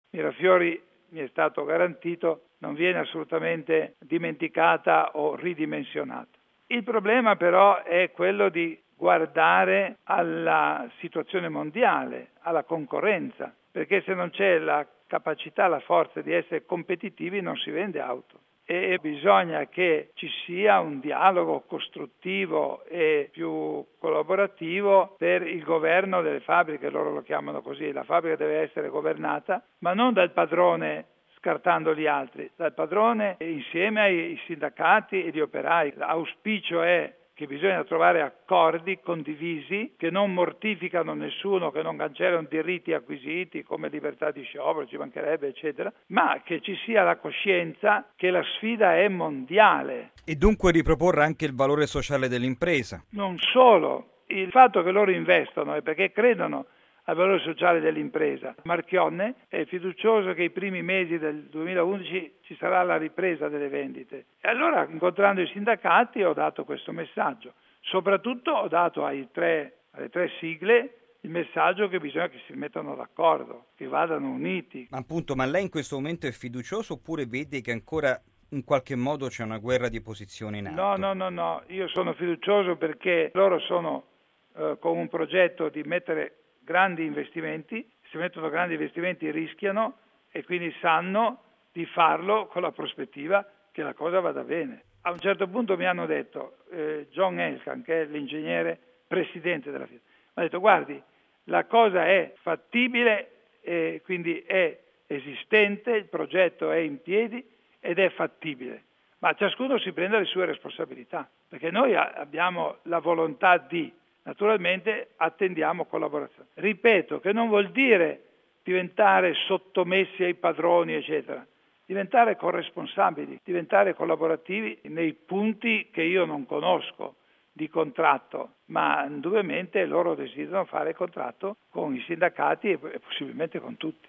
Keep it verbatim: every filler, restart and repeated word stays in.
Mirafiori, mi è stato garantito, non viene assolutamente dimenticata o ridimensionata. Il problema però è quello di guardare alla situazione mondiale, alla concorrenza, perché se non c'è la capacità, la forza di essere competitivi non si vende auto. E bisogna che ci sia un dialogo costruttivo e più collaborativo per il governo delle fabbriche, loro lo chiamano così, la fabbrica deve essere governata, ma non dal padrone scartando gli altri, dal padrone insieme ai sindacati e agli operai. L'auspicio è che bisogna trovare accordi condivisi che non mortificano nessuno, che non cancellano diritti acquisiti come libertà di sciopero, ci mancherebbe, eccetera, ma che ci sia la coscienza che la sfida è mondiale. E dunque riproporre anche il valore sociale dell'impresa. Non solo, il fatto che loro investono è perché credono al valore sociale dell'impresa. Marchionne è fiducioso che i primi mesi del duemilaundici ci sarà la ripresa delle vendite. E allora, incontrando i sindacati, ho dato questo messaggio. Soprattutto ho dato ai tre, alle tre sigle il messaggio che bisogna che si mettano d'accordo, che vadano uniti. Ma appunto, ma lei in questo momento è fiducioso oppure vede che ancora in qualche modo c'è una guerra di posizione in atto? No, no, no, no. Io sono fiducioso perché loro sono eh, con un progetto di mettere grandi investimenti, se mettono grandi investimenti rischiano e quindi sanno di farlo con la prospettiva che la cosa vada bene. A un certo punto mi hanno detto, eh, John Elkann, che è l'ingegnere presidente della Fiat, mi ha detto guardi, la cosa è fattibile, eh, quindi è esistente, il progetto è in piedi ed è fattibile, ma ciascuno si prende le sue responsabilità, perché noi abbiamo la volontà di naturalmente attendiamo collaborazione. Ripeto che non vuol dire diventare sottomessi ai padroni, eccetera. Diventare corresponsabili, diventare collaborativi nei punti che io non conosco di contratto, ma indubbiamente loro desiderano fare contratto con i sindacati e possibilmente con tutti.